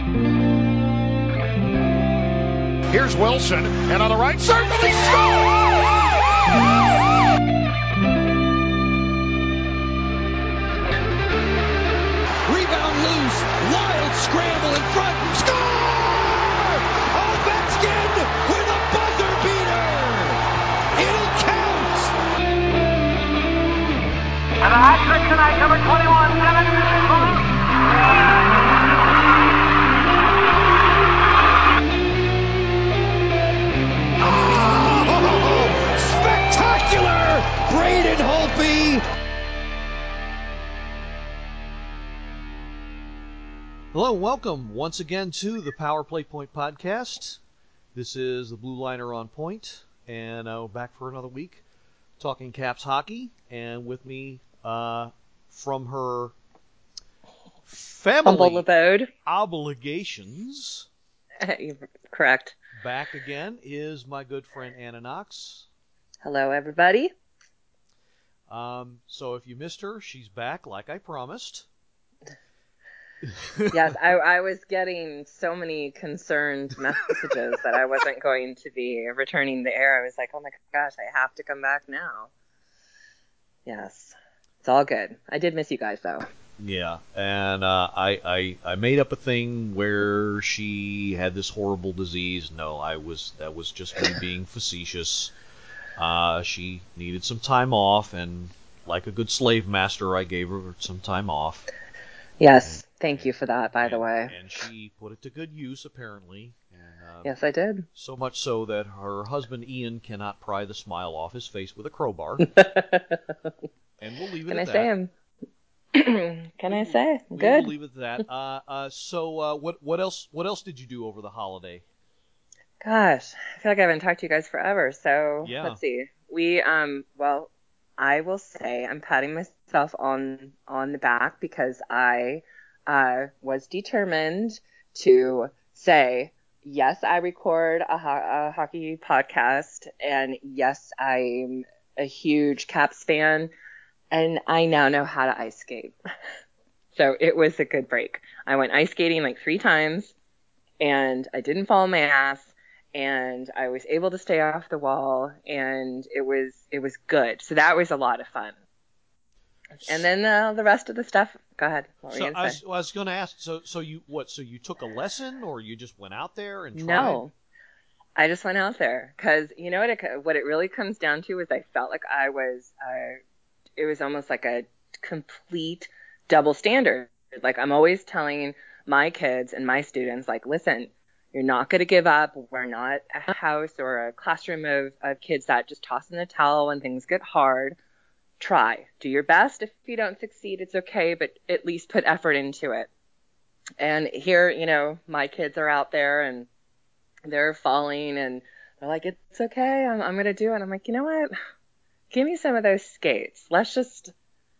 Here's Wilson, and on the right circle, he scores! Rebound loose, wild scramble in front, score! Ovechkin with a buzzer beater! It'll count! And the hat trick tonight, number 21, Simmons. Spectacular! Braden Holtby! Hello and welcome once again to the Power Play Point podcast. This is the Blue Liner on Point, and we're back for another week talking Caps hockey. And with me from her family humble abode obligations, correct, back again is my good friend Anna Knox. Hello, everybody. So if you missed her, she's back like I promised. Yes, I was getting so many concerned messages that I wasn't going to be returning the air. I was like, oh my gosh, I have to come back now. Yes, it's all good. I did miss you guys, though. Yeah, and I made up a thing where she had this horrible disease. No, that was just me being facetious. She needed some time off, and like a good slave master, I gave her some time off. Yes, thank you for that, by the way. And she put it to good use, apparently. And, yes, I did. So much so that her husband, Ian, cannot pry the smile off his face with a crowbar. And we'll leave it at that. Can I say him? Can I say? We'll Good. leave it at that. So what else did you do over the holiday? Gosh, I feel like I haven't talked to you guys forever. So yeah. Let's see. We well, I will say I'm patting myself on the back because I was determined to say, yes, I record a hockey podcast, and yes, I'm a huge Caps fan, and I now know how to ice skate. So it was a good break. I went ice skating like 3 times, and I didn't fall on my ass, and I was able to stay off the wall, and it was good. So that was a lot of fun. And then the rest of the stuff. Go ahead. What were you gonna say? I was going to ask. So you what? So you took a lesson, or you just went out there and tried? No, I just went out there because you know what it really comes down to is I felt like I was. It was almost like a complete double standard. Like I'm always telling my kids and my students, like, listen, you're not going to give up. We're not a house or a classroom of kids that just toss in the towel when things get hard. Try. Do your best. If you don't succeed, it's okay, but at least put effort into it. And here, my kids are out there and they're falling and they're like, it's okay. I'm going to do it. I'm like, you know what? Give me some of those skates. Let's just,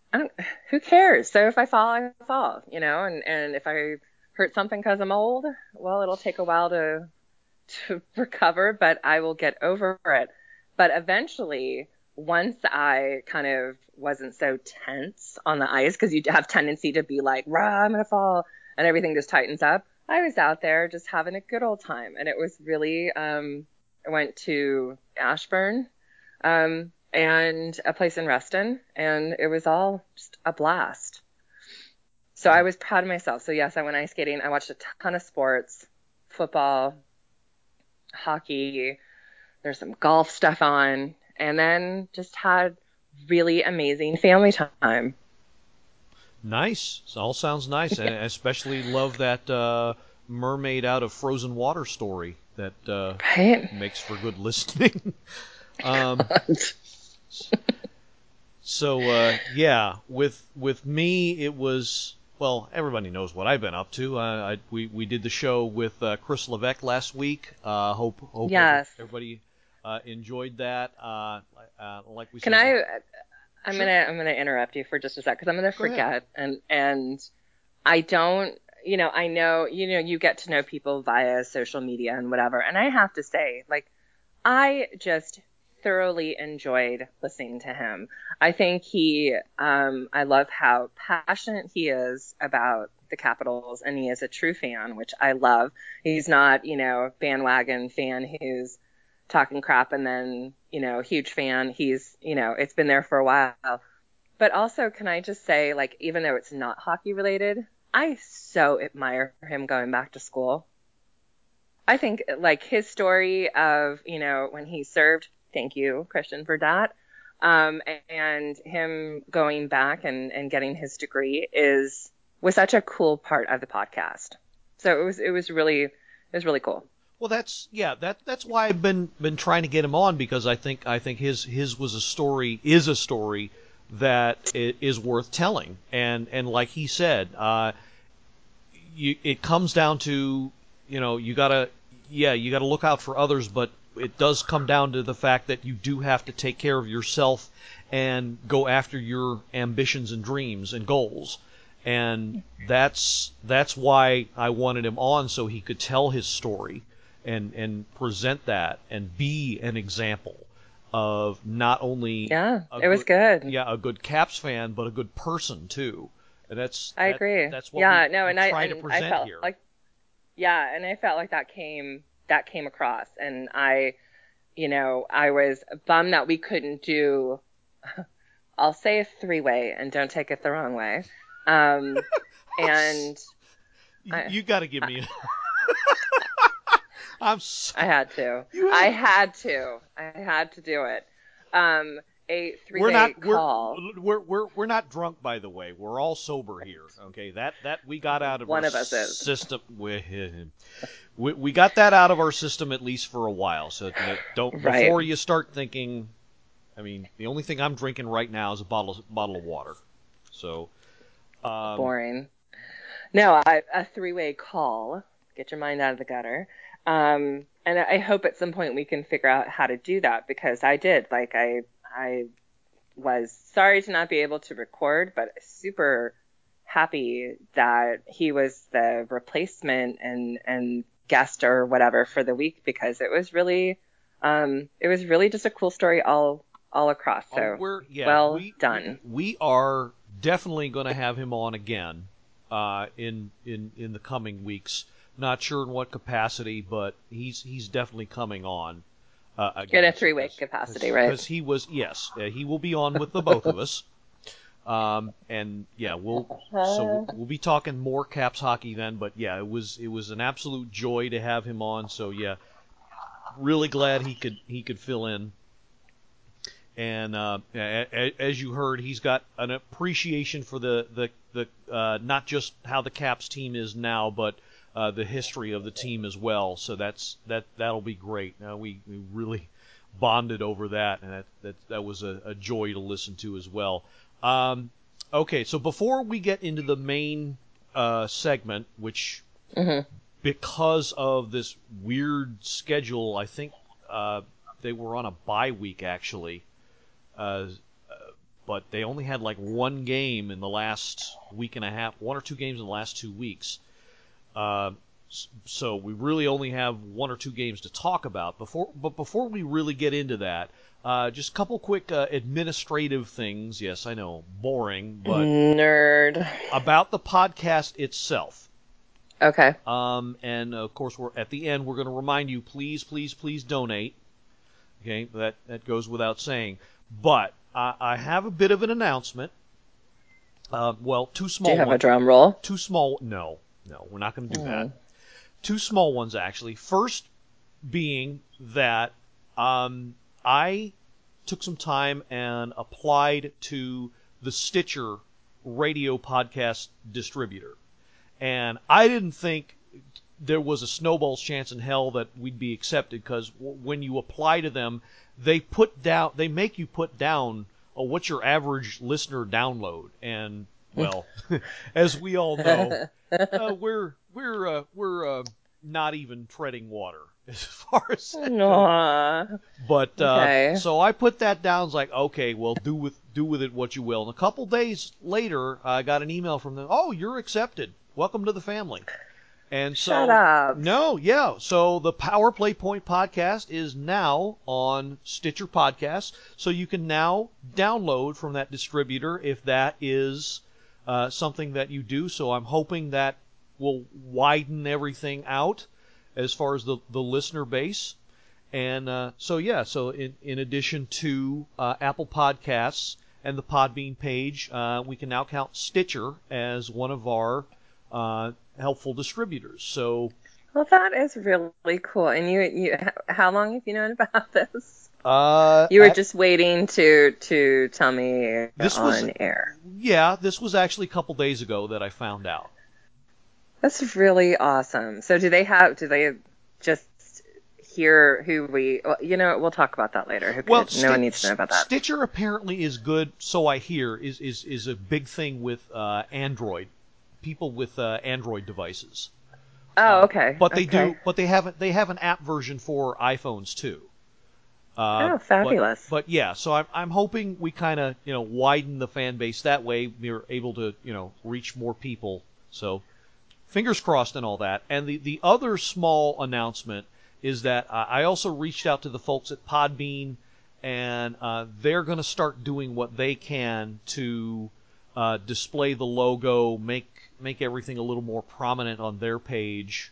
who cares? So if I fall, I fall, and if I hurt something because I'm old, well, it'll take a while to recover, but I will get over it. But eventually, once I kind of wasn't so tense on the ice, because you have tendency to be like, rah, I'm going to fall, and everything just tightens up. I was out there just having a good old time. And it was really, I went to Ashburn and a place in Reston, and it was all just a blast. So I was proud of myself. So yes, I went ice skating. I watched a ton of sports, football, hockey. There's some golf stuff on. And then just had really amazing family time. Nice. It all sounds nice. And I especially love that mermaid out of frozen water story that right? makes for good listening. So yeah, with me it was, well, everybody knows what I've been up to. We did the show with Chris Levesque last week. Hope yes. everybody enjoyed that. Like we said. I'm sure. gonna interrupt you for just a sec because I'm gonna forget, and I don't. I know you get to know people via social media and whatever, and I have to say, like, I just thoroughly enjoyed listening to him. I think I love how passionate he is about the Capitals, and he is a true fan, which I love. He's not, a bandwagon fan who's talking crap and then, huge fan. He's, it's been there for a while. But also, can I just say, like, even though it's not hockey related, I so admire him going back to school. I think, like, his story of, when he served, thank you, Christian, for that, and him going back and getting his degree was such a cool part of the podcast. So it was really cool. Well, that's why I've been trying to get him on, because I think his is a story that is worth telling, and like he said, it comes down to, you gotta look out for others, but it does come down to the fact that you do have to take care of yourself and go after your ambitions and dreams and goals. And that's why I wanted him on, so he could tell his story and present that and be an example of not only was good. Yeah, a good Caps fan, but a good person too. And I agree. That's what we're trying to present I felt here. And I felt like that came across, and I was bummed that we couldn't do, I'll say a 3-way, and don't take it the wrong way. And you got to give me I'm sorry. I had to. I had to do it. A 3-way call. We're not drunk, by the way. We're all sober here. Okay, that we got out of one our of us is. system. We got that out of our system at least for a while. So don't right. Before you start thinking. I mean, the only thing I'm drinking right now is a bottle of water. So boring. No, a 3-way call. Get your mind out of the gutter. And I hope at some point we can figure out how to do that, because I did. Like, I was sorry to not be able to record, but super happy that he was the replacement and guest or whatever for the week, because it was really just a cool story all across. So done. We are definitely going to have him on again in the coming weeks. Not sure in what capacity, but he's definitely coming on. Again, in a 3-way capacity, right? Because he will be on with the both of us. And yeah, we'll be talking more Caps hockey then. But yeah, it was an absolute joy to have him on. So yeah, really glad he could fill in. And as you heard, he's got an appreciation for the not just how the Caps team is now, but the history of the team as well. So that'll be great. We really bonded over that, and that was a joy to listen to as well. Okay, so before we get into the main segment, which because of this weird schedule, I think they were on a bye week actually. But they only had like one game in the last week and a half, 1 or 2 games in the last 2 weeks. So we really only have 1 or 2 games to talk about. Before we really get into that, just a couple quick administrative things. Yes, I know, boring, but nerd about the podcast itself. Okay. And of course, at the end, we're going to remind you, please donate. Okay, that goes without saying. But I have a bit of an announcement. 2 small ones. Do you have a drum roll? 2 small. No, we're not going to do that. 2 small ones, actually. First being that I took some time and applied to the Stitcher radio podcast distributor. And I didn't think there was a snowball's chance in hell that we'd be accepted, because when you apply to them, they make you put down what's your average listener download. And, well, as we all know, we're not even treading water as far as that. But okay. So I put that down. It's like, okay, well, do with it what you will. And a couple days later, I got an email from them. Oh, you're accepted. Welcome to the family. And so, shut up. No, yeah. So the Power Play Point podcast is now on Stitcher Podcasts. So you can now download from that distributor if that is something that you do. So I'm hoping that will widen everything out as far as the listener base. And so in addition to Apple Podcasts and the Podbean page, we can now count Stitcher as one of our helpful distributors. So, well, that is really cool. And you, how long have you known about this? You were just waiting to tell me on air. Yeah, this was actually a couple days ago that I found out. That's really awesome. So do they just hear who we'll talk about that later. No one needs to know about that. Stitcher apparently is good, so I hear, is a big thing with Android, people with Android devices. Oh, okay. But they have an app version for iPhones too. Oh, fabulous. But yeah, so I'm hoping we kind of, widen the fan base that way. We're able to, reach more people. So fingers crossed and all that. And the other small announcement is that I also reached out to the folks at Podbean, and they're going to start doing what they can to display the logo, make everything a little more prominent on their page.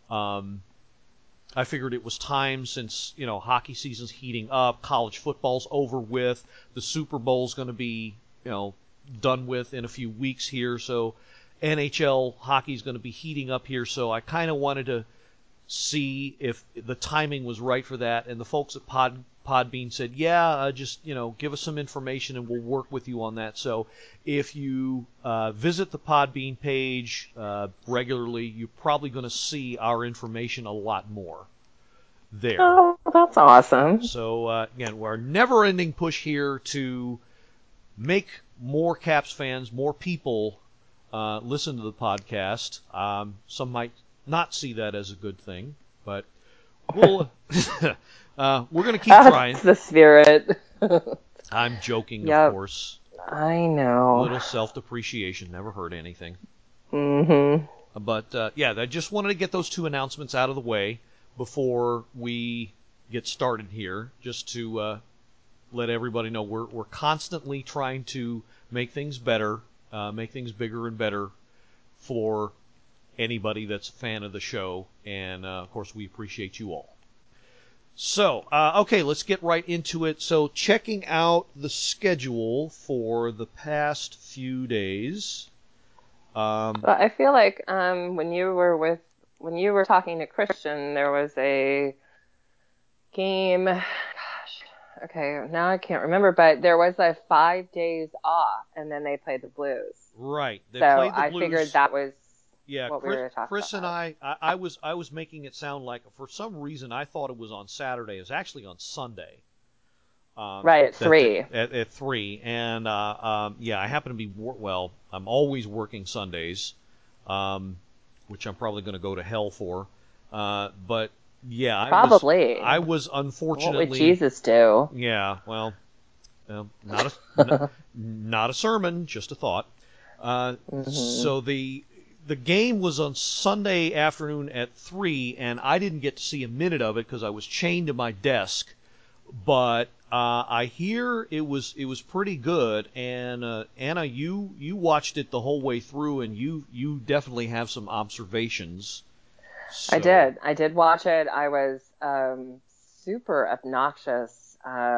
I figured it was time since, hockey season's heating up, college football's over with, the Super Bowl's going to be, done with in a few weeks here, so NHL hockey's going to be heating up here, so I kind of wanted to see if the timing was right for that, and the folks at Podbean said, just, give us some information and we'll work with you on that. So if you visit the Podbean page regularly, you're probably going to see our information a lot more there. Oh, that's awesome. So, again, we're a never-ending push here to make more Caps fans, more people listen to the podcast. Some might not see that as a good thing, but we'll we're going to keep trying. That's the spirit. I'm joking, of course. I know. A little self-depreciation never hurt anything. Mm-hmm. But I just wanted to get those two announcements out of the way before we get started here, just to let everybody know we're constantly trying to make things better, make things bigger and better for anybody that's a fan of the show, and of course we appreciate you all. So, okay, let's get right into it. So, checking out the schedule for the past few days. Well, I feel like when you were talking to Christian, there was a game. Gosh, okay, now I can't remember, but there was 5 days off, and then they played the Blues. Right. They played the Blues. I figured that was. Yeah, what we were talking Chris about. And I was making it sound like, for some reason, I thought it was on Saturday. It was actually on Sunday. Right, at 3. At 3. And, I happen to be, I'm always working Sundays, which I'm probably going to go to hell for. But, yeah. Probably. I was unfortunately... What would Jesus do? Yeah, well, not a sermon, just a thought. So the game was on Sunday afternoon at 3, and I didn't get to see a minute of it because I was chained to my desk. But I hear it was pretty good. And Anna, you watched it the whole way through, and you definitely have some observations. So. I did watch it. I was super obnoxious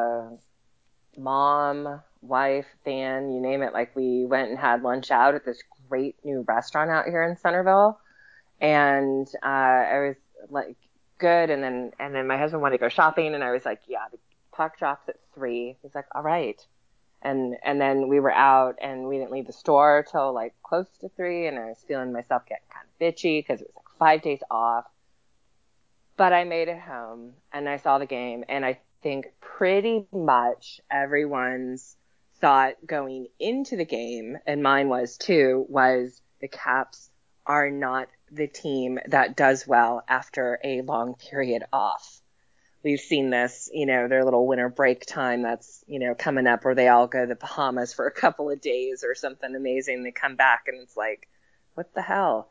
mom, wife, fan, you name it. Like, we went and had lunch out at this great new restaurant out here in Centerville, and I was like, good. And then my husband wanted to go shopping, and I was like, yeah, the puck drops at 3. He's like, all right. And then we were out, and we didn't leave the store till like close to 3, and I was feeling myself getting kind of bitchy because it was like 5 days off. But I made it home, and I saw the game, and I think pretty much everyone's thought going into the game, and mine was too, was the Caps are not the team that does well after a long period off. We've seen this, their little winter break time that's, coming up, where they all go to the Bahamas for a couple of days or something amazing. They come back and it's like, what the hell?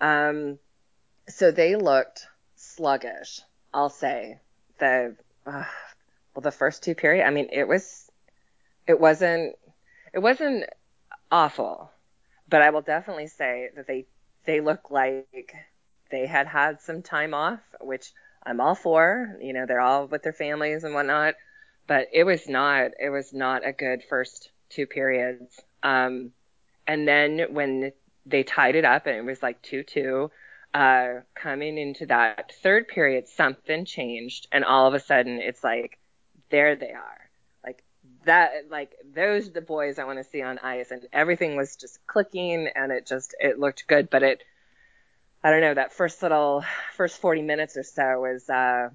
So they looked sluggish, I'll say. The first 2 periods, I mean, it wasn't awful. but I will definitely say that they look like they had some time off, which I'm all for. You know, they're all with their families and whatnot, but it was not a good first two periods. And then when they tied it up and it was like 2-2, coming into that third period, something changed, and all of a sudden it's like, there they are. Like that, like those are the boys I want to see on ice, and everything was just clicking, and it looked good, but I don't know, that first 40 minutes or so was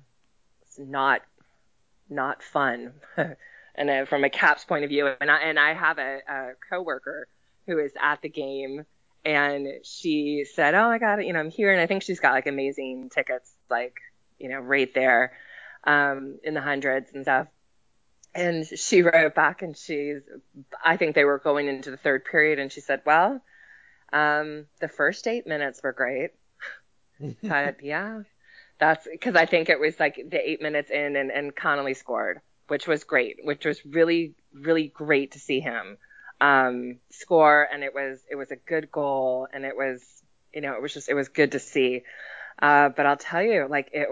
not fun. And from a Caps point of view, and I have a coworker who is at the game, and she said, "Oh, I got it. You know, I'm here," and I think she's got like amazing tickets, like, you know, right there, in the hundreds and stuff. And she wrote back, and I think they were going into the third period, and she said, "Well, the first 8 minutes were great." But yeah, that's because I think it was like the 8 minutes in, and Connolly scored, which was great, which was really, really great to see him score. And it was a good goal, and it was, you know, it was good to see. But I'll tell you, like, it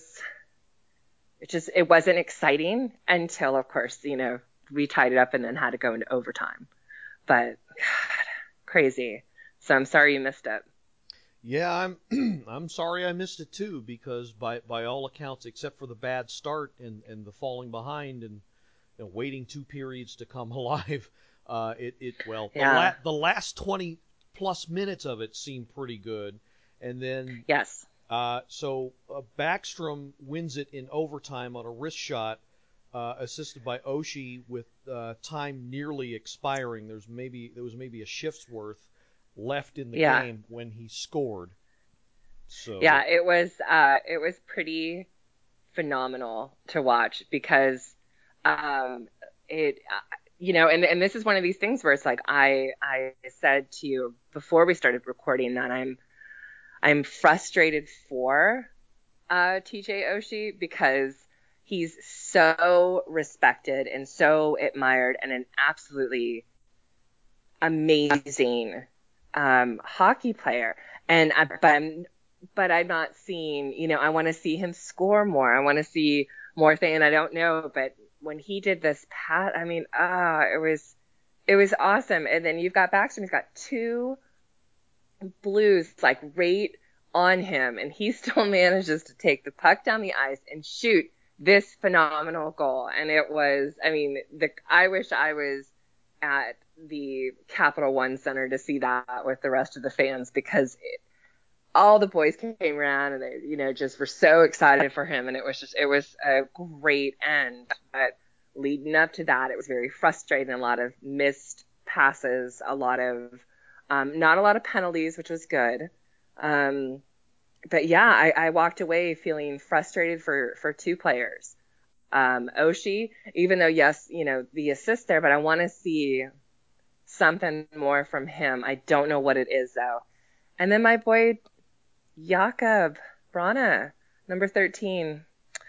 wasn't exciting until, of course, you know, we tied it up and then had to go into overtime. But God, crazy. So I'm sorry you missed it. Yeah, I'm sorry I missed it too, because by all accounts, except for the bad start and the falling behind and, you know, waiting 2 periods to come alive, Yeah. the last 20 plus minutes of it seemed pretty good, and then Yes. Backstrom wins it in overtime on a wrist shot, assisted by Oshie with time nearly expiring. There was maybe a shift's worth left in the Yeah. game when he scored. So Yeah, it was pretty phenomenal to watch because it you know, and this is one of these things where it's like I said to you before we started recording that I'm frustrated for TJ Oshie because he's so respected and so admired and an absolutely amazing hockey player. And but I'm not seeing, you know, I want to see him score more. I want to see more thing. And I don't know, but when he did this I mean, it was awesome. And then you've got Backstrom. He's got two Blues like right on him, and he still manages to take the puck down the ice and shoot this phenomenal goal. And it was, I mean, I wish I was at the Capital One Center to see that with the rest of the fans, because all the boys came around and they, you know, just were so excited for him. And it was a great end. But leading up to that, it was very frustrating. A lot of missed passes, not a lot of penalties, which was good. But yeah, I walked away feeling frustrated for two players. Oshie, even though, yes, you know, the assist there, but I want to see something more from him. I don't know what it is, though. And then my boy, Jakob Brana, number 13.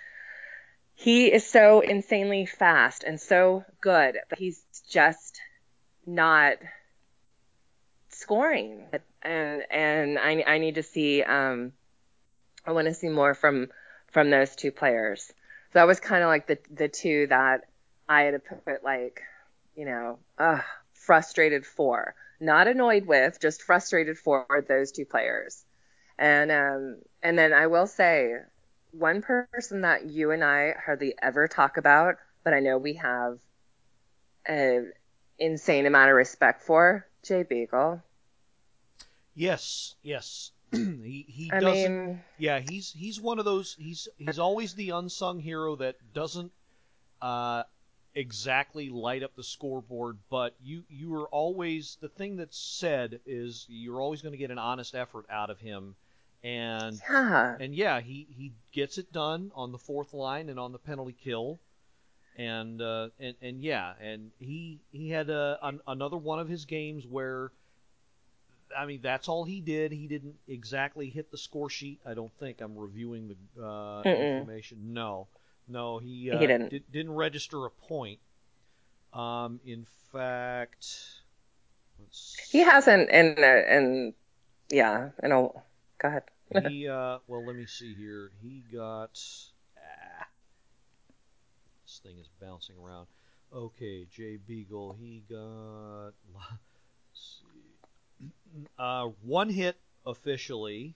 He is so insanely fast and so good, but he's just not scoring. And I need to see, I want to see more from those two players. So that was kind of like the two that I had to put, like, you know, frustrated for, not annoyed with, just frustrated for those two players. And then I will say, one person that you and I hardly ever talk about, but I know we have an insane amount of respect for, Jay Beagle. yes. He I doesn't. mean, Yeah, he's one of those. He's always the unsung hero that doesn't exactly light up the scoreboard, but you are always, the thing that's said is you're always going to get an honest effort out of him, and yeah. yeah, he gets it done on the fourth line and on the penalty kill, and yeah, and he had another one of his games where, I mean, that's all he did. He didn't exactly hit the score sheet. I don't think. I'm reviewing the information. No, he didn't. didn't register a point. In fact, He hasn't in yeah, in a, go ahead. Well, let me see here. He got, this thing is bouncing around. Okay, Jay Beagle, he got, let's see, one hit officially,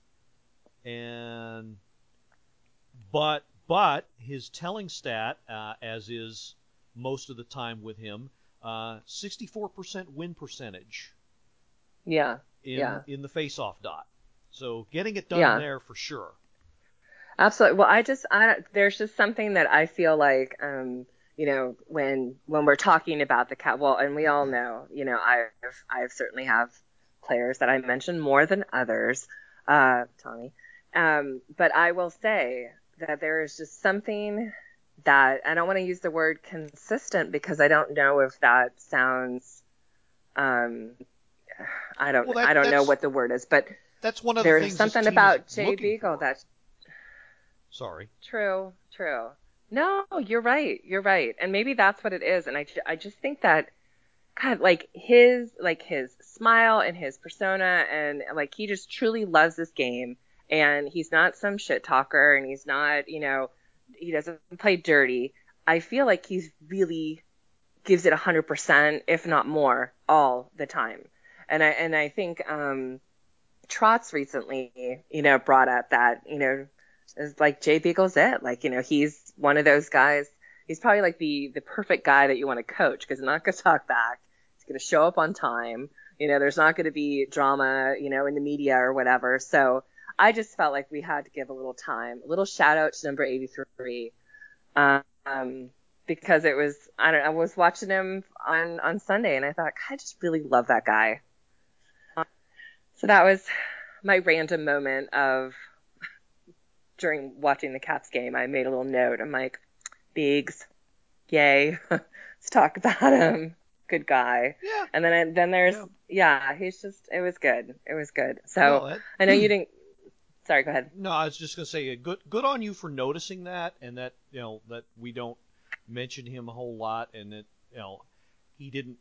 and but his telling stat, as is most of the time with him, 64% win percentage. Yeah. In the face-off dot. So getting it done there for sure. Absolutely. Well, there's just something that I feel like, you know, when we're talking about the cat, well, and we all know, you know, I've certainly have players that I mention more than others, Tommy. But I will say that there is just something that I don't want to use the word consistent because I don't know if that sounds, I don't know what the word is, but that's one of the things. There's something about Jay Beagle that's sorry. True. No, you're right. And maybe that's what it is. And I just think that, God, like his smile and his persona, and like he just truly loves this game, and he's not some shit talker, and he's not, you know, he doesn't play dirty. I feel like he's really gives it 100%, if not more, all the time. And I think Trotz recently, you know, brought up that, you know, is like Jay Beagle's it. Like, you know, he's one of those guys. He's probably like the perfect guy that you want to coach because he's not going to talk back. He's going to show up on time. You know, there's not going to be drama, you know, in the media or whatever. So I just felt like we had to give a little time, a little shout out to number 83. Because it was, I was watching him on Sunday and I thought, I just really love that guy. So that was my random moment of during watching the Caps game. I made a little note. I'm like, Biggs, yay. Let's talk about him. Good guy. Yeah. And then there's, he's just, it was good. So I know you didn't, sorry, go ahead. No, I was just going to say, good on you for noticing that, and that, you know, that we don't mention him a whole lot, and that, you know, he didn't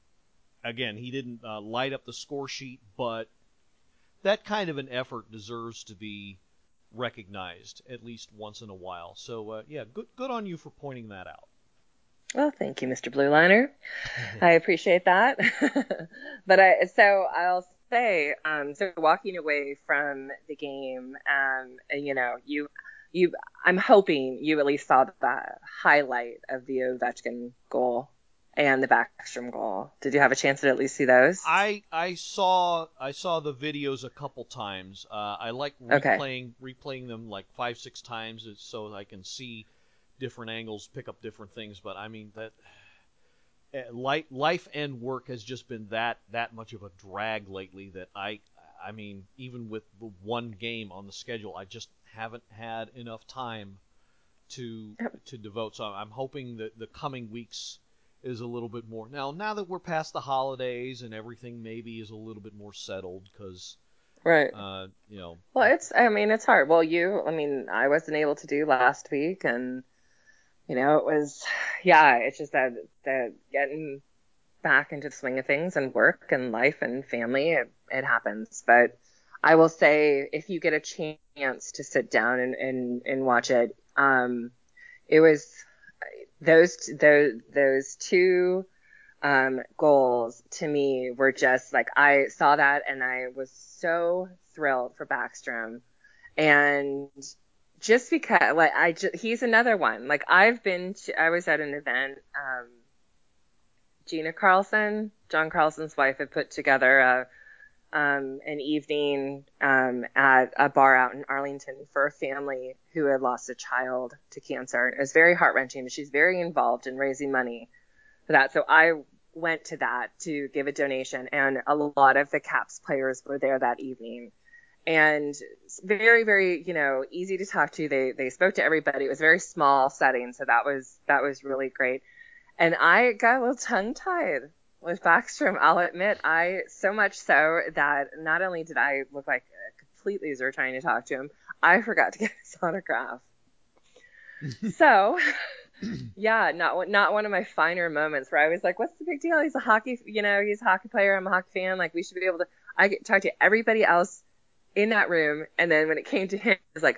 light up the score sheet, but that kind of an effort deserves to be recognized at least once in a while. So, good on you for pointing that out. Well, thank you, Mr. Blue Liner. I appreciate that. But I'll say, so walking away from the game, you know, I'm hoping you at least saw the highlight of the Ovechkin goal and the Backstrom goal. Did you have a chance to at least see those? I saw the videos a couple times. I like replaying them like 5-6 times so I can see different angles, pick up different things. But I mean that life and work has just been that much of a drag lately that I mean, even with the one game on the schedule, I just haven't had enough time to devote. So I'm hoping that the coming weeks is a little bit more. Now that we're past the holidays and everything maybe is a little bit more settled because, right. You know. Well, it's hard. Well, I wasn't able to do last week, and, you know, it was, it's just that getting back into the swing of things and work and life and family, it happens. But I will say, if you get a chance to sit down and watch it, it was those two goals to me were just like, I saw that and I was so thrilled for Backstrom. And just because, like, he's another one. Like, I was at an event, Gina Carlson, John Carlson's wife, had put together an evening at a bar out in Arlington for a family who had lost a child to cancer. It was very heart-wrenching. She's very involved in raising money for that. So I went to that to give a donation, and a lot of the Caps players were there that evening. And very, very, you know, easy to talk to. They spoke to everybody. It was a very small setting, so that was really great. And I got a little tongue-tied with Backstrom, I'll admit. So much so that not only did I look like a complete loser trying to talk to him, I forgot to get his autograph. So Yeah, not one of my finer moments where I was like, "What's the big deal? He's a hockey, he's a hockey player. I'm a hockey fan. Like, we should be able to." I get talk to everybody else in that room, and then when it came to him, it was like,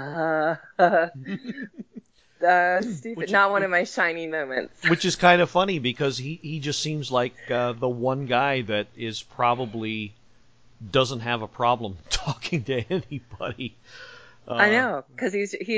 stupid. Not one of my shining moments. Which is kind of funny because he just seems like the one guy that is probably doesn't have a problem talking to anybody. I know, because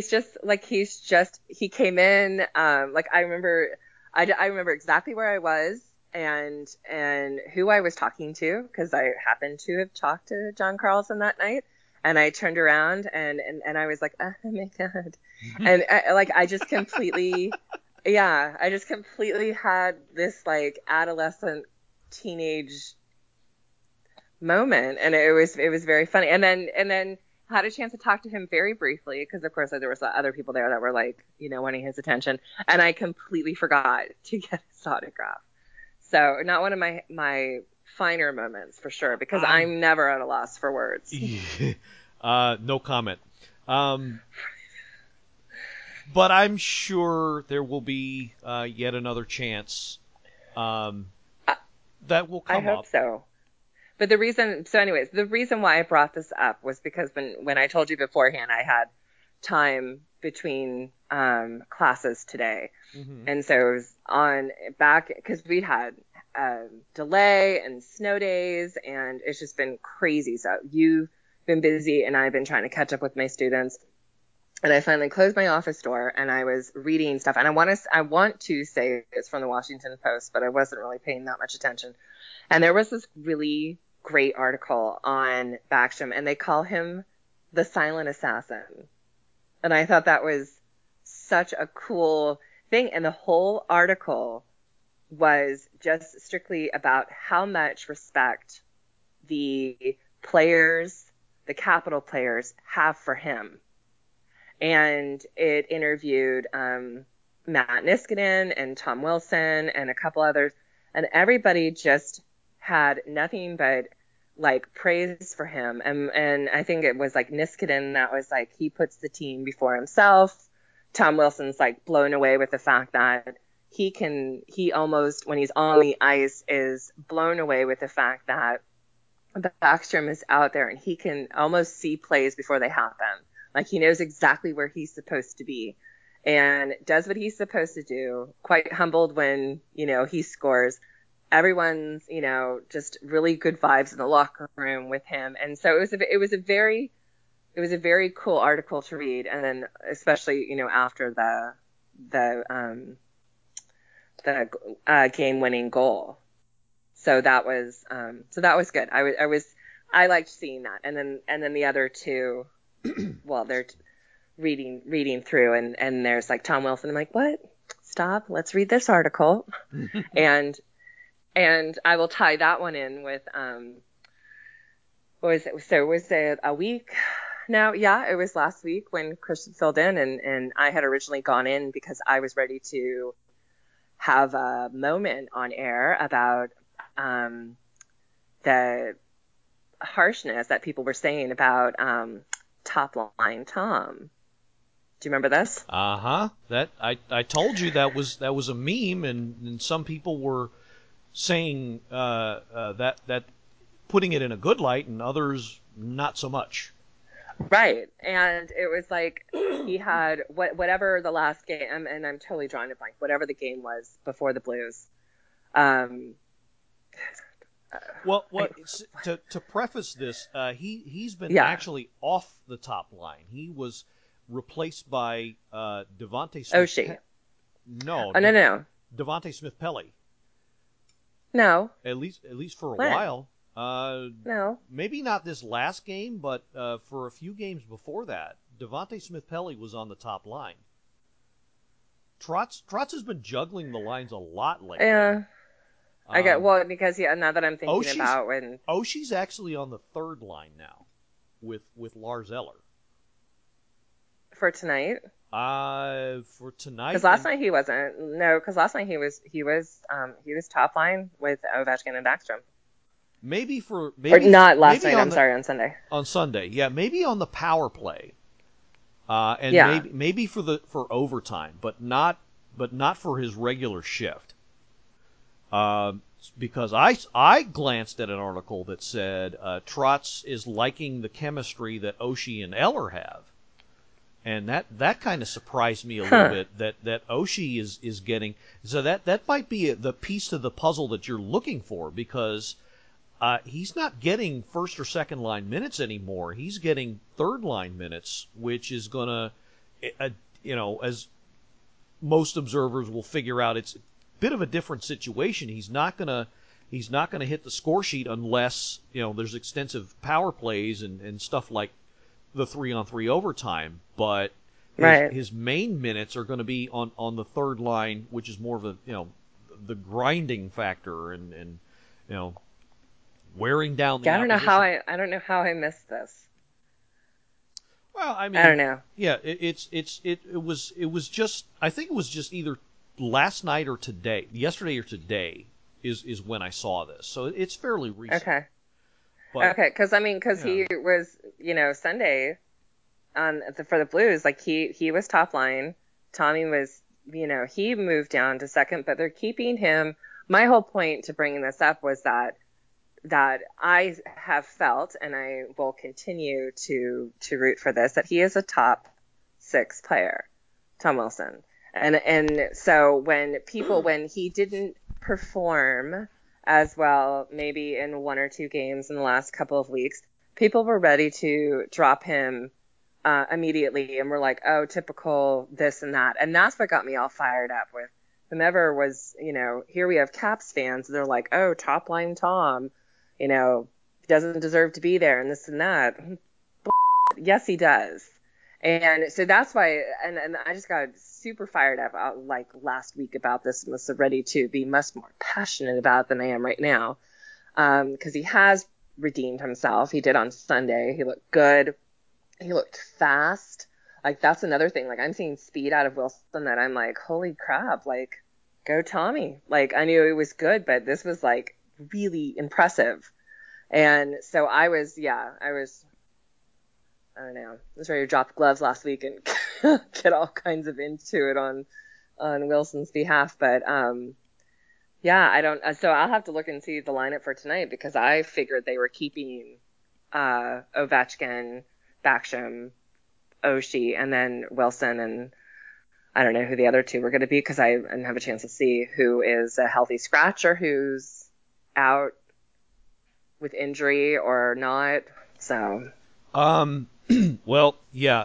he came in, like I remember exactly where I was and who I was talking to, because I happened to have talked to John Carlson that night, and I turned around and I was like, oh my God. And I just completely, yeah, I just completely had this like adolescent teenage moment, and it was very funny. And then had a chance to talk to him very briefly, because of course there was other people there that were like, wanting his attention, and I completely forgot to get his autograph. So not one of my finer moments for sure, because I'm never at a loss for words. No comment. But I'm sure there will be yet another chance that will come up. I hope so. But the reason why I brought this up was because when I told you beforehand, I had time between classes today. Mm-hmm. And so it was because we had delay and snow days, and it's just been crazy. So you've been busy, and I've been trying to catch up with my students. And I finally closed my office door, and I was reading stuff. And I want to say it's from the Washington Post, but I wasn't really paying that much attention. And there was this really great article on Backstrom, and they call him the silent assassin. And I thought that was such a cool thing. And the whole article was just strictly about how much respect the players, the Capital players, have for him. And it interviewed Matt Niskanen and Tom Wilson and a couple others, and everybody just had nothing but like praise for him. And I think it was like Niskanen that was like, he puts the team before himself. Tom Wilson's like blown away with the fact that he almost, when he's on the ice, is blown away with the fact that Backstrom is out there and he can almost see plays before they happen. Like, he knows exactly where he's supposed to be and does what he's supposed to do. Quite humbled when, he scores. Everyone's, just really good vibes in the locker room with him. And so it was a very cool article to read. And then especially, after the game winning goal. So that was good. I liked seeing that. And then the other two, well, they're reading through and there's like Tom Wilson. I'm like, what? Stop. Let's read this article. And I will tie that one in with, what was it? So was it a week now? Yeah, it was last week when Christian filled in, and I had originally gone in because I was ready to have a moment on air about the harshness that people were saying about Top Line Tom. Do you remember this? That I told you that was a meme, and some people were saying that putting it in a good light, and others not so much. Right, and it was like he had whatever the last game, and I'm totally drawing a blank. Whatever the game was before the Blues. Well, to preface this, he's been actually off the top line. He was replaced by Devontae Smith. Oshie. No. Devontae Smith-Pelly. No. At least for a while. No. Maybe not this last game, but for a few games before that, Devontae Smith-Pelly was on the top line. Trotz has been juggling the lines a lot lately. Yeah. Because now that I'm thinking about when Oshie's actually on the third line now with Lars Eller. For tonight? For tonight. Because last night he wasn't. No, because last night he was top line with Ovechkin and Backstrom. Maybe or not last night. I'm sorry, on Sunday. On Sunday, yeah, maybe on the power play, and maybe for overtime, but not but not for his regular shift. Because I glanced at an article that said Trotz is liking the chemistry that Oshie and Eller have. And that kind of surprised me a little bit, that Oshie is getting... So that might be the piece to the puzzle that you're looking for, because he's not getting first or second line minutes anymore. He's getting third line minutes, which is going to, as most observers will figure out, it's a bit of a different situation. He's not going to hit the score sheet unless, there's extensive power plays and stuff like the 3-on-3 overtime, but his main minutes are going to be on the third line, which is more of a the grinding factor and wearing down the opposition. I don't know how I missed this. Well, I mean, I don't know. Yeah, it was just, I think it was just either last night or today, yesterday or today is when I saw this. So it's fairly recent. Okay. But, because he was, Sunday for the Blues, like he was top line. Tommy was, he moved down to second, but they're keeping him. My whole point to bringing this up was that I have felt, and I will continue to root for this, that he is a top 6 player, Tom Wilson. And so when he didn't perform as well, maybe in 1 or 2 games in the last couple of weeks, people were ready to drop him immediately, and were like, oh, typical this and that. And that's what got me all fired up with whomever was, here we have Caps fans, and they're like, oh, top line Tom, doesn't deserve to be there and this and that. Yes, he does. And so that's why, and I just got super fired up like last week about this, and was ready to be much more passionate about it than I am right now. Because he has redeemed himself. He did on Sunday. He looked good. He looked fast. Like, that's another thing. Like, I'm seeing speed out of Wilson that I'm like, holy crap, like, go Tommy. Like, I knew he was good, but this was like really impressive. And so I don't know. I was ready to drop the gloves last week and get all kinds of into it on Wilson's behalf. But I don't. So I'll have to look and see the lineup for tonight, because I figured they were keeping Ovechkin, Backstrom, Oshie, and then Wilson, and I don't know who the other 2 were going to be, because I didn't have a chance to see who is a healthy scratch or who's out with injury or not. So. Well, yeah,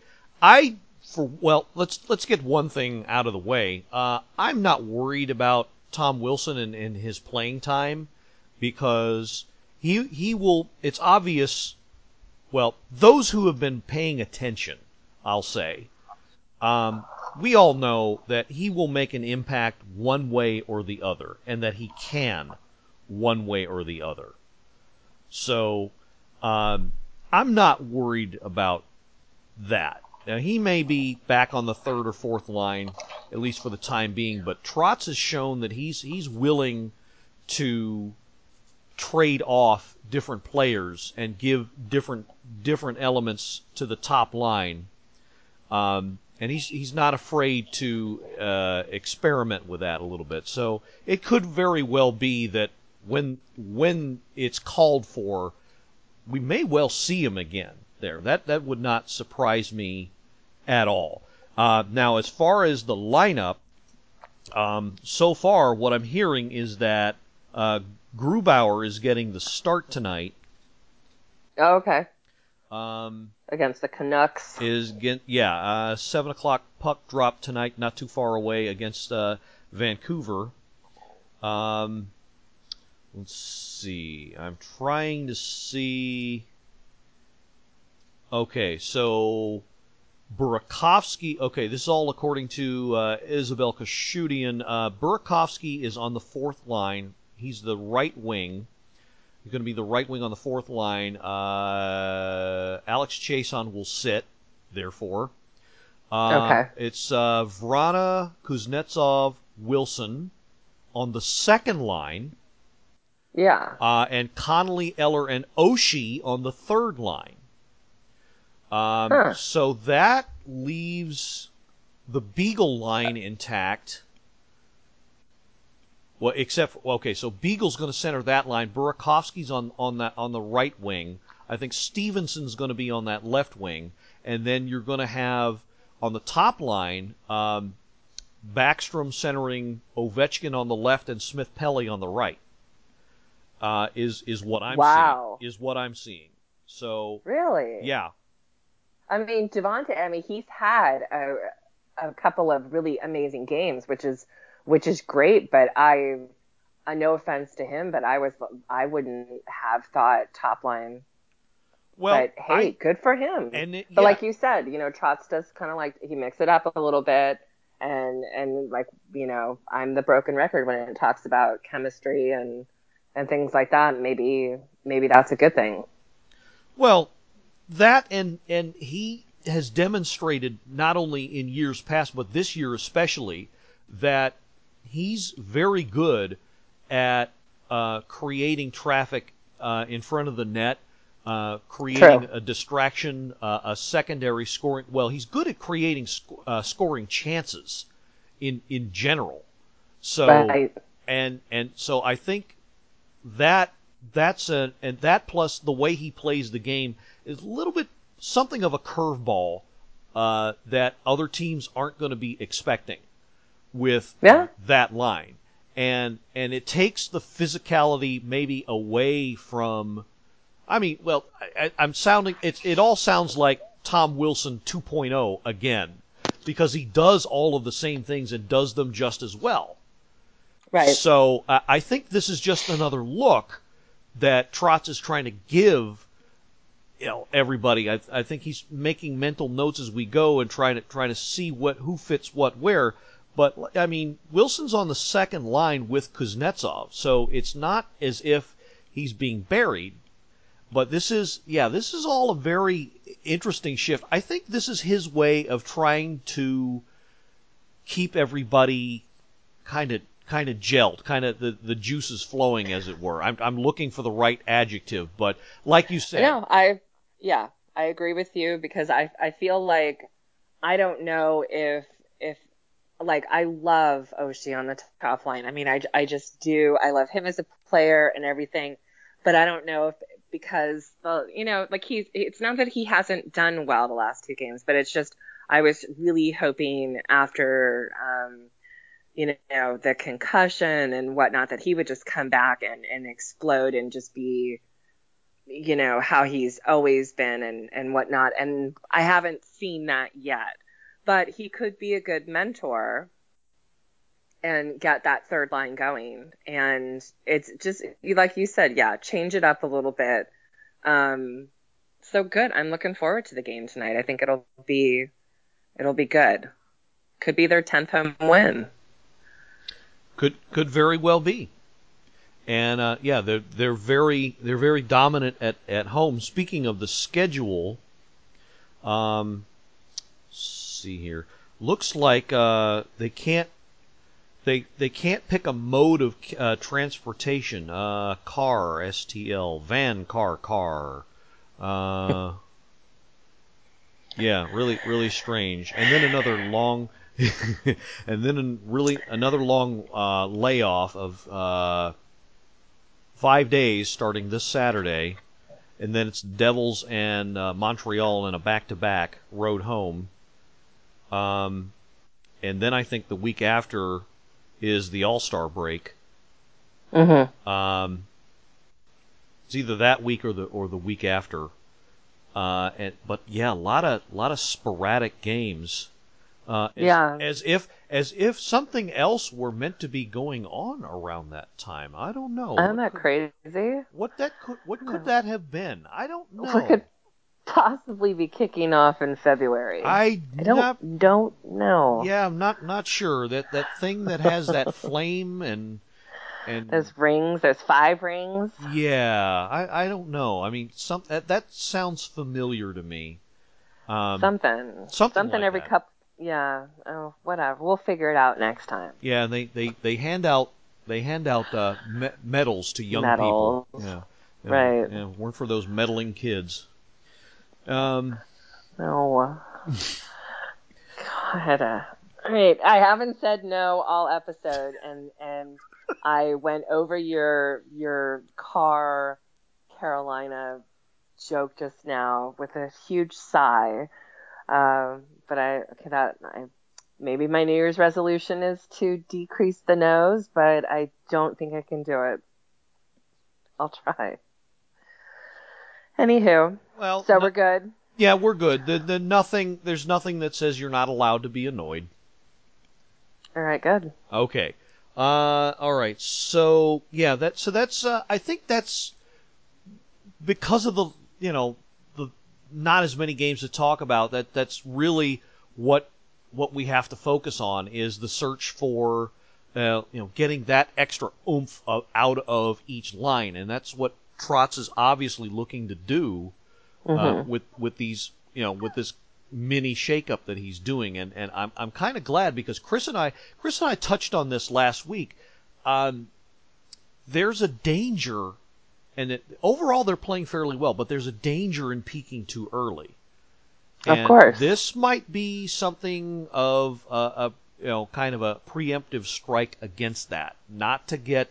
let's get one thing out of the way. I'm not worried about Tom Wilson and his playing time, because he will, it's obvious, well, those who have been paying attention, I'll say, we all know that he will make an impact one way or the other, and that he can one way or the other. So, I'm not worried about that. Now, he may be back on the third or fourth line, at least for the time being, but Trotz has shown that he's willing to trade off different players and give different elements to the top line. And he's not afraid to experiment with that a little bit. So it could very well be that when it's called for, we may well see him again there. That would not surprise me at all. Now, as far as the lineup, so far what I'm hearing is that Grubauer is getting the start tonight. Oh, okay. Against the Canucks. 7 o'clock puck drop tonight, not too far away, against Vancouver. Let's see. I'm trying to see. Okay, so Burakovsky. Okay, this is all according to Isabel Kashudian. Burakovsky is on the 4th line. He's the right wing. He's going to be the right wing on the 4th line. Alex Chiasson will sit, therefore. Okay. It's Vrana, Kuznetsov, Wilson on the 2nd line. Yeah. And Connolly, Eller, and Oshie on the 3rd line. So that leaves the Beagle line intact. Well, so Beagle's going to center that line. Burakovsky's on the right wing. I think Stevenson's going to be on that left wing, and then you're going to have on the top line Backstrom centering Ovechkin on the left and Smith-Pelly on the right. Is what I'm seeing. Is what I'm seeing. So really, yeah. I mean, Devontae. I mean, he's had a couple of really amazing games, which is great. But no offense to him, but I wouldn't have thought top line. Well, but hey, good for him. But like you said, Trotz does kind of like he mix it up a little bit, and like I'm the broken record when it talks about chemistry and things like that. Maybe that's a good thing. Well, that and he has demonstrated not only in years past but this year especially that he's very good at creating traffic in front of the net, creating a distraction, a secondary scoring. Well, he's good at creating scoring chances in general. So right. and so I think and that plus the way he plays the game is a little bit something of a curveball that other teams aren't going to be expecting with that line. And it takes the physicality maybe away from. I mean, well, it all sounds like Tom Wilson 2.0 again, because he does all of the same things and does them just as well. Right. So I think this is just another look that Trotz is trying to give, everybody. I think he's making mental notes as we go and trying to see who fits what where. But I mean, Wilson's on the second line with Kuznetsov, so it's not as if he's being buried. But this is all a very interesting shift. I think this is his way of trying to keep everybody kind of gelled, kind of the juices flowing, as it were. I'm looking for the right adjective, but like you said, I agree with you, because I feel like I don't know if like I love Oshie on the top line. I mean, I just do. I love him as a player and everything, but I don't know if because like it's not that he hasn't done well the last two games, but it's just I was really hoping after the concussion and whatnot that he would just come back and explode and just be how he's always been and whatnot. And I haven't seen that yet, but he could be a good mentor and get that third line going. And it's just, like you said, change it up a little bit. So good. I'm looking forward to the game tonight. I think it'll be good. Could be their 10th home win. Could very well be. And they're very dominant at home. Speaking of the schedule, let's see here. Looks like they can't pick a mode of transportation. Car, STL, van, car. Really strange. And then another long, another long layoff of 5 days starting this Saturday, and then it's Devils and Montreal in a back-to-back road home. And then I think the week after is the All-Star break. Mm-hmm. It's either that week or the week after. But a lot of sporadic games. As if something else were meant to be going on around that time. I don't know. Isn't that crazy? What could that have been? I don't know. What could possibly be kicking off in February? I don't know. Yeah, I'm not sure. That thing that has that flame and those rings, those 5 rings. Yeah, I don't know. I mean, that sounds familiar to me. Something like every that. couple. Yeah. Oh, whatever. We'll figure it out next time. Yeah, they hand out medals to young people. Yeah. Right. Yeah, weren't for those meddling kids. No. God, God. All right. I haven't said no all episode, and I went over your car Carolina joke just now with a huge sigh. But maybe my New Year's resolution is to decrease the nose, but I don't think I can do it. I'll try. Anywho, Well, so we're good. Yeah, we're good. There's nothing that says you're not allowed to be annoyed. All right, good. Okay. All right. So yeah, that's I think that's because of the not as many games to talk about. That's really what we have to focus on is the search for getting that extra oomph out of each line, and that's what Trotz is obviously looking to do with these with this mini shakeup that he's doing, and I'm kind of glad because Chris and I touched on this last week. There's a danger, and overall they're playing fairly well, but there's a danger in peaking too early. And of course, this might be something of a kind of a preemptive strike against that, not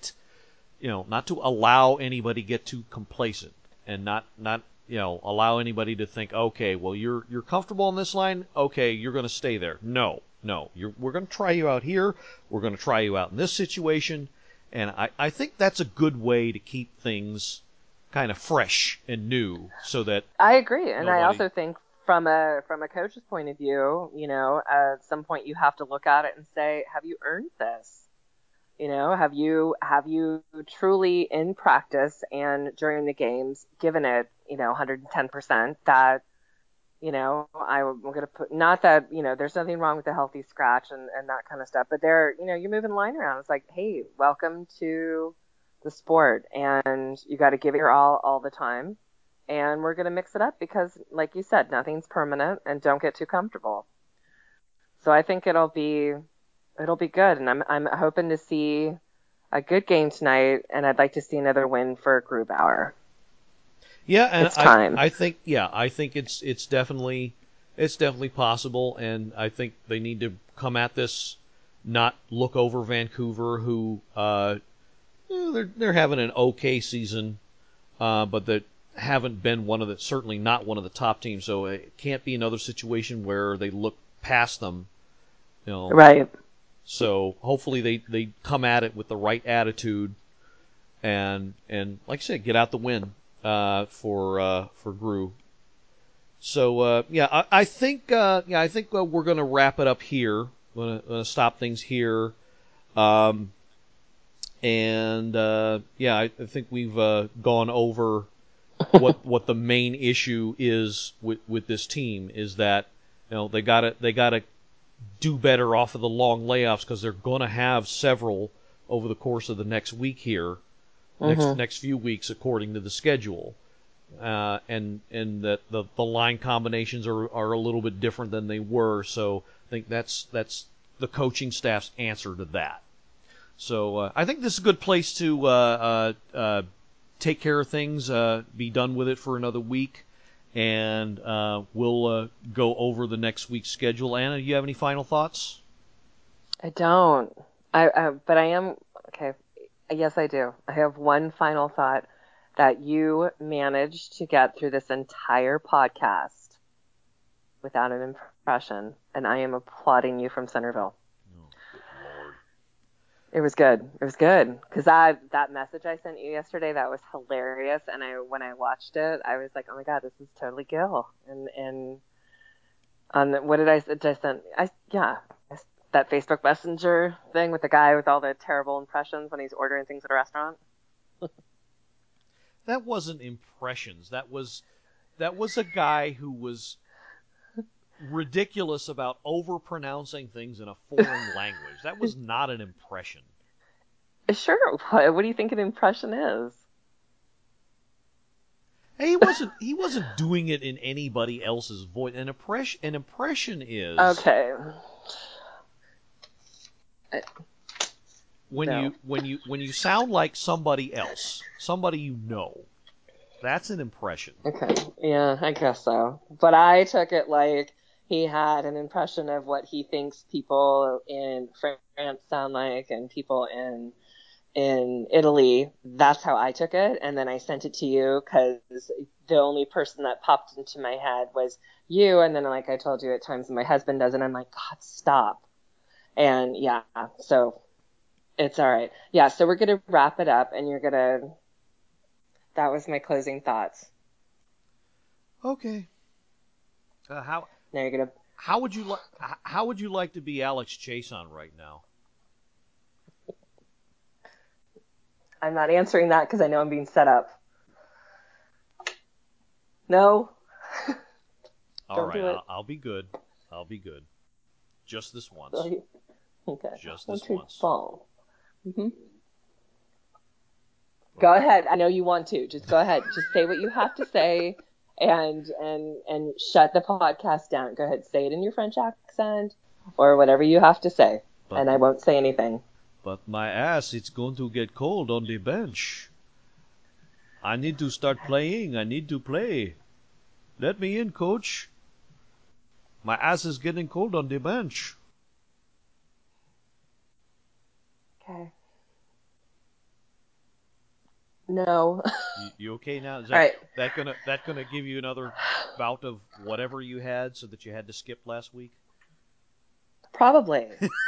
to allow anybody get too complacent, and not allow anybody to think, okay, well you're comfortable on this line, okay, you're going to stay there. No, we're going to try you out here. We're going to try you out in this situation, and I think that's a good way to keep things kind of fresh and new, so that I agree, and I also think from a coach's point of view, at some point you have to look at it and say, have you earned this? Have you truly in practice and during the games given it 110% that I'm going to put, not that there's nothing wrong with a healthy scratch and that kind of stuff, but you're moving the line around. It's like, hey, welcome to the sport, and you got to give it your all the time, and we're going to mix it up because, like you said, nothing's permanent, and don't get too comfortable. So I think it'll be good, and I'm hoping to see a good game tonight, and I'd like to see another win for Grubauer. Yeah, and it's time. I think it's definitely possible, and I think they need to come at this, not look over Vancouver, who they're having an okay season, but that haven't been certainly not one of the top teams. So it can't be another situation where they look past them. Right. So hopefully they come at it with the right attitude, and like I said, get out the win for Gru. So I think we're going to wrap it up here. Going to stop things here. I think we've gone over what the main issue is with this team is that they gotta do better off of the long layoffs because they're going to have several over the course of the next week here, next few weeks according to the schedule, and that the line combinations are a little bit different than they were. So I think that's the coaching staff's answer to that. So I think this is a good place to take care of things, be done with it for another week, and we'll go over the next week's schedule. Anna, do you have any final thoughts? I don't. But I am okay. Yes, I do. I have one final thought that you managed to get through this entire podcast without an impression, and I am applauding you from Centerville. It was good. It was good because that message I sent you yesterday, that was hilarious. And when I watched it, I was like, oh my God, this is totally Gil. And what did I send? That Facebook Messenger thing with the guy with all the terrible impressions when he's ordering things at a restaurant. That wasn't impressions. That was a guy who was ridiculous about overpronouncing things in a foreign language. That was not an impression. Sure. What do you think an impression is? He wasn't doing it in anybody else's voice. An impression is okay. When you sound like somebody else, somebody you know. That's an impression. Okay. Yeah, I guess so. But I took it like he had an impression of what he thinks people in France sound like and people in Italy. That's how I took it. And then I sent it to you because the only person that popped into my head was you. And then, like I told you, at times my husband does, and I'm like, God, stop. And yeah, so it's all right. Yeah, so we're going to wrap it up, and that was my closing thoughts. Okay. Now you're going to. How would you like to be Alex Chason right now? I'm not answering that because I know I'm being set up. No. All right, do it. I'll be good. I'll be good. Just this once. Okay. Just this once. Mm-hmm. Go ahead. I know you want to. Just go ahead. Just say what you have to say, and shut the podcast down. Go ahead. Say it in your French accent or whatever you have to say, and I won't say anything. But my ass, it's going to get cold on the bench. I need to start playing. I need to play. Let me in, coach. My ass is getting cold on the bench. Okay. No. You okay now? Is All right. that gonna give you another bout of whatever you had, so that you had to skip last week? Probably.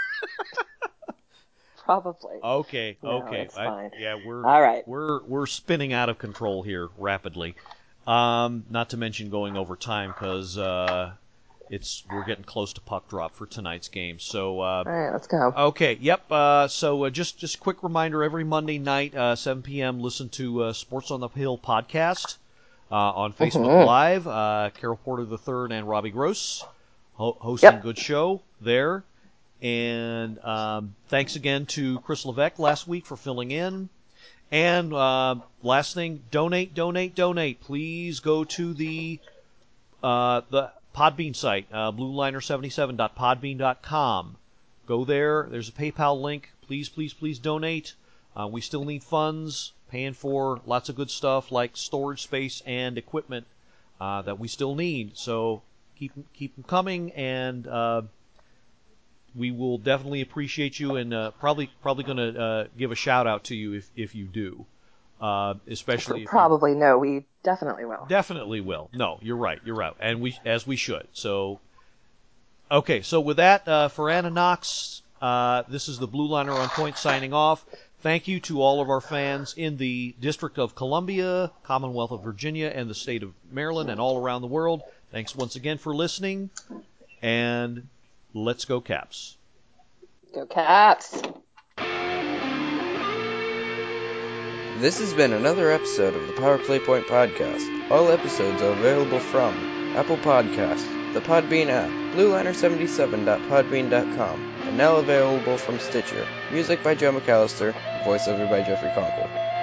Probably. Okay. No, it's fine. All right. We're spinning out of control here rapidly. Not to mention going over time because we're getting close to puck drop for tonight's game. So all right, let's go. Okay. Yep. So just a quick reminder: every Monday night, 7 p.m., listen to Sports on the Hill podcast on Facebook Live. Carol Porter III and Robbie Gross hosting. Good show there. And thanks again to Chris Levesque last week for filling in. And last thing, donate. Please go to the Podbean site, blueliner77.podbean.com. Go there. There's a PayPal link. Please donate. We still need funds, paying for lots of good stuff like storage space and equipment that we still need. So keep them coming, and we will definitely appreciate you, and probably going to give a shout out to you if you do. Especially no, we definitely will. Definitely will. No, you're right, and we should. So, okay. So with that, for Anna Knox, this is the Blue Liner on Point signing off. Thank you to all of our fans in the District of Columbia, Commonwealth of Virginia, and the state of Maryland, and all around the world. Thanks once again for listening, and let's go Caps. Go Caps. This has been another episode of the Power Play Point podcast. All episodes are available from Apple Podcasts, the Podbean app, blueliner77.podbean.com, and now available from Stitcher. Music by Joe McAllister, voiceover by Jeffrey Conkle.